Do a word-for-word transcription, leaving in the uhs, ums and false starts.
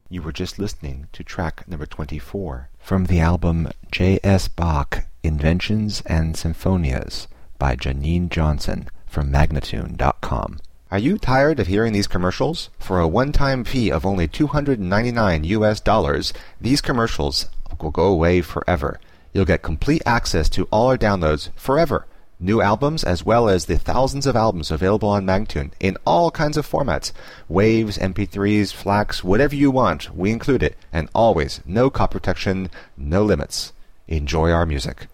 You were just listening to track number twenty-four from the album J S. Bach, Inventions and Symphonias by Janine Johnson from Magnatune dot com. Are you tired of hearing these commercials? For a one-time fee of only two hundred ninety-nine U S dollars, these commercials will go away forever. You'll get complete access to all our downloads forever. New albums as well as the thousands of albums available on Magnatune in all kinds of formats. Waves, M P threes, FLACs, whatever you want, we include it. And always, no copy protection, no limits. Enjoy our music.